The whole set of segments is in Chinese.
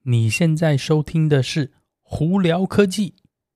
你现在收听的是胡聊科技。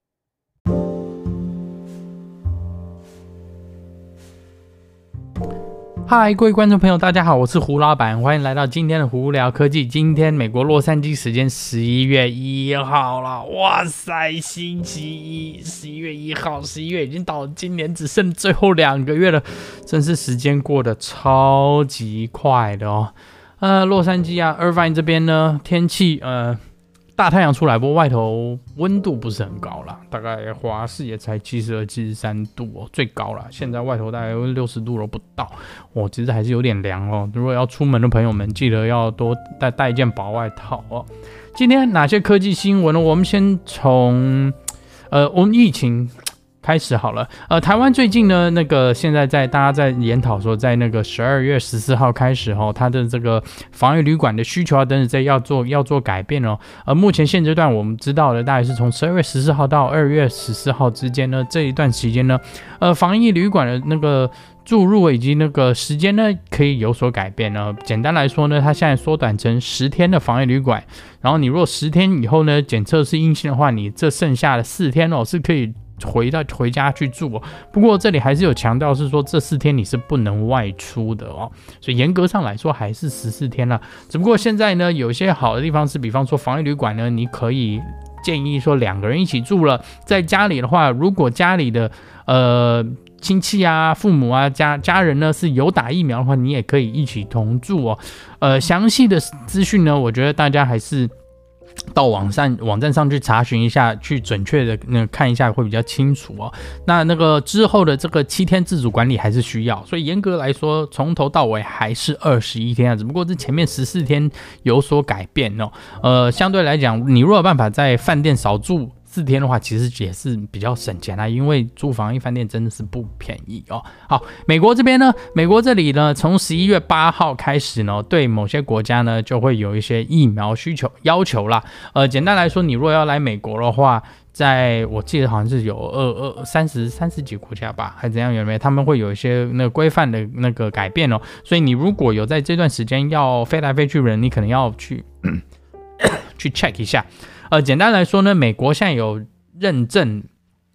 嗨，各位观众朋友，大家好，我是胡老板，欢迎来到今天的胡聊科技。今天美国洛杉矶时间11月1号了，哇塞，星期一，11月1号，11月已经到了，今年只剩最后2个月了，真是时间过得超级快的哦。洛杉矶啊 Irvine 这边呢，天气大太阳出来，不过外头温度不是很高啦，大概华氏也才72、73度哦，最高啦。现在外头大概60度都不到，其实还是有点凉哦。如果要出门的朋友们，记得要多带一件薄外套哦。今天哪些科技新闻呢？我们先从我们疫情开始好了。台湾最近呢，现在大家在研讨说，在那个12月14号开始它的这个防疫旅馆的需求啊等等要做改变哦。目前现阶段我们知道的大概是从12月14号到2月14号之间呢，这一段时间呢，防疫旅馆的那个注入以及那个时间呢，可以有所改变呢。简单来说呢，它现在缩短成10天的防疫旅馆，然后你如果10天以后呢检测是阴性的话，你这剩下的4天是可以回家去住哦。不过这里还是有强调是说，这4天你是不能外出的哦，所以严格上来说还是14天啦。只不过现在呢，有些好的地方是，比方说防疫旅馆呢，你可以建议说2个人一起住了。在家里的话，如果家里的亲戚啊、父母啊、家人呢是有打疫苗的话，你也可以一起同住哦。详细的资讯呢，我觉得大家还是到网站上去查询一下，去准确的看一下会比较清楚哦。那个之后的这个7天自主管理还是需要，所以严格来说，从头到尾还是21天啊，只不过这前面14天有所改变哦。相对来讲，你如果有办法在饭店少住4天的话，其实也是比较省钱啦，因为住防疫饭店真的是不便宜哦。好，美国这边呢，美国这里呢，从11月8号开始呢，对某些国家呢就会有一些疫苗要求啦。简单来说，你如果要来美国的话，在我记得好像是有30几个国家吧，还怎样有没有？他们会有一些那个规范的那个改变哦。所以你如果有在这段时间要飞来飞去的人，你可能要去check 一下。简单来说呢，美国现在有认证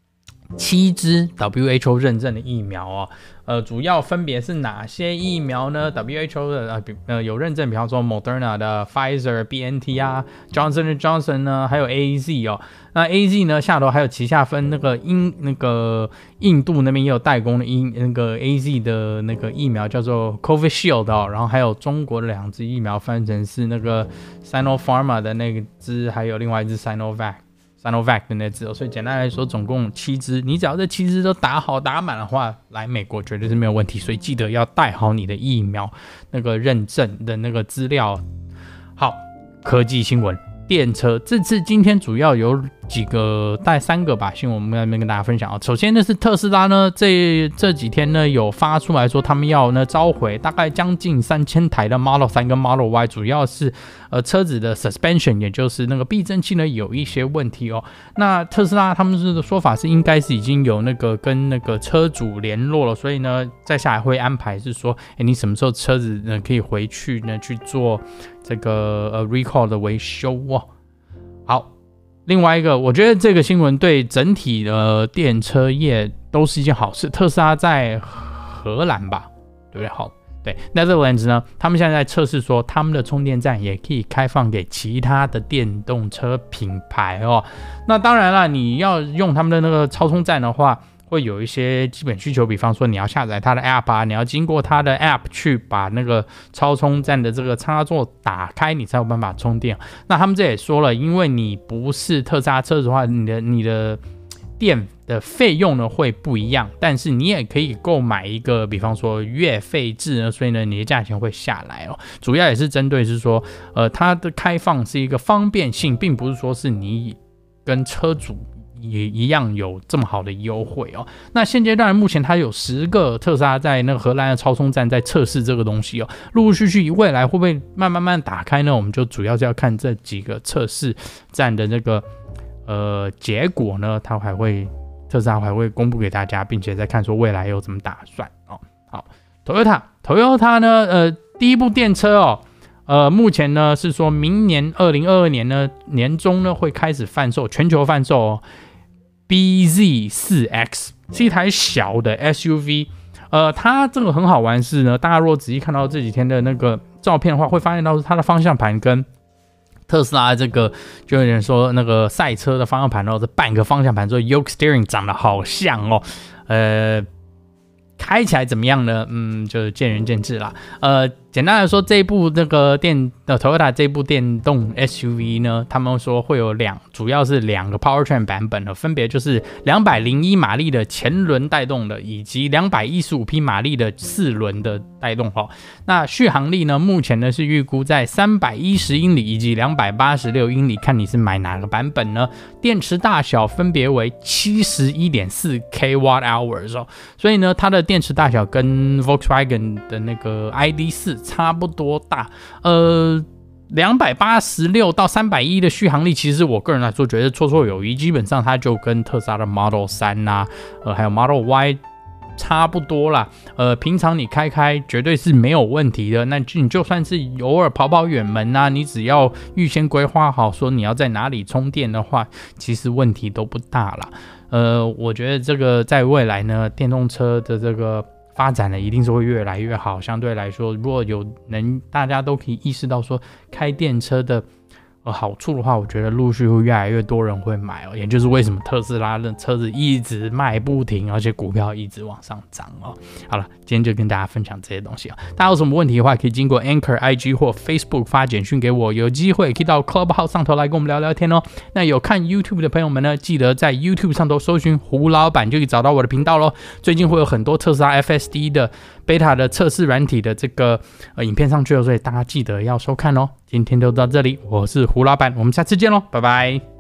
7支 WHO 认证的疫苗哦。主要分别是哪些疫苗呢？ WHO 的有认证，比方说 Moderna 的 Pfizer、BNT 啊 ，Johnson & Johnson 呢，还有 AZ 哦。那 AZ 呢，下头还有旗下分那个印度那边也有代工的那个 AZ 的那个疫苗叫做 Covishield 哦，然后还有中国的2支疫苗分成是那个 Sinopharm 的那个支，还有另外一支 Sinovac 的那支哦。所以简单来说，总共7支，你只要这7支都打满的话，来美国绝对是没有问题。所以记得要带好你的疫苗那个认证的那个资料。好，科技新闻。电车今天主要有大概3个吧新闻，我们在那边跟大家分享啊。首先呢是特斯拉呢，这几天呢有发出来说，他们要呢召回大概将近3000台的 Model 3跟 Model Y， 主要是车子的 suspension， 也就是那个避震器呢有一些问题哦。那特斯拉他们的说法是，应该是已经有跟那个车主联络了，所以呢再下来会安排是说，你什么时候车子呢可以回去呢去做这个recall 的维修哦。好，另外一个，我觉得这个新闻对整体的电车业都是一件好事。特斯拉在荷兰吧，对不对？好，对 Netherlands 呢，他们现在在测试说，他们的充电站也可以开放给其他的电动车品牌哦。那当然了，你要用他们的那个超充站的话，会有一些基本需求，比方说你要下载它的 App 啊，你要经过它的 App 去把那个超充站的这个插座打开，你才有办法充电。那他们这也说了，因为你不是特斯拉车子的话，你的电的费用呢会不一样，但是你也可以购买一个，比方说月费制呢，所以呢你的价钱会下来哦。主要也是针对是说，它的开放是一个方便性，并不是说是你跟车主也一样有这么好的优惠哦。那现阶段目前它有10个特斯拉在那个荷兰的超充站在测试这个东西哦，陆陆续续未来会不会慢慢打开呢？我们就主要是要看这几个测试站的那个结果呢，特斯拉还会公布给大家，并且再看说未来有怎么打算哦。好 ，Toyota 呢第一部电车目前呢是说明年2022年呢年中呢会开始贩售，全球贩售BZ4X 是一台小的 SUV。它这个很好玩是呢，大家如果仔细看到这几天的那个照片的话，会发现到它的方向盘跟特斯拉这个就有点说那个赛车的方向盘，然后这半个方向盘，所以 yoke steering 长得好像哦。开起来怎么样呢？就见仁见智啦。简单来说，这一部那个Toyota 这部电动 SUV 呢，他们说会有主要是两个 powertrain 版本的，分别就是201马力的前轮带动的，以及215匹马力的4轮的带动哈。那续航力呢，目前呢是预估在310英里以及286英里，看你是买哪个版本呢？电池大小分别为 71.4 kWh 哦，所以呢，它的电池大小跟 Volkswagen 的那个 ID.4 差不多大。286到310的续航力，其实我个人来说觉得绰绰有余，基本上它就跟特斯拉的 Model 3啊，还有 Model Y 差不多啦。平常你开绝对是没有问题的。那你就算是偶尔跑远门啊，你只要预先规划好说你要在哪里充电的话，其实问题都不大啦。我觉得这个在未来呢，电动车的这个发展呢，一定是会越来越好。相对来说，如果大家都可以意识到说开电车的好处的话，我觉得陆续会越来越多人会买哦，也就是为什么特斯拉的车子一直卖不停，而且股票一直往上涨哦。好了，今天就跟大家分享这些东西哦。大家有什么问题的话，可以经过 Anchor、IG 或 Facebook 发简讯给我，有机会可以到 Clubhouse 上头来跟我们聊聊天哦。那有看 YouTube 的朋友们呢，记得在 YouTube 上头搜寻胡老板，就可以找到我的频道咯。最近会有很多特斯拉 FSD 的 Beta 的测试软体的这个影片上去了，所以大家记得要收看哦。今天就到这里，我是胡老板，我们下次见喽，拜拜。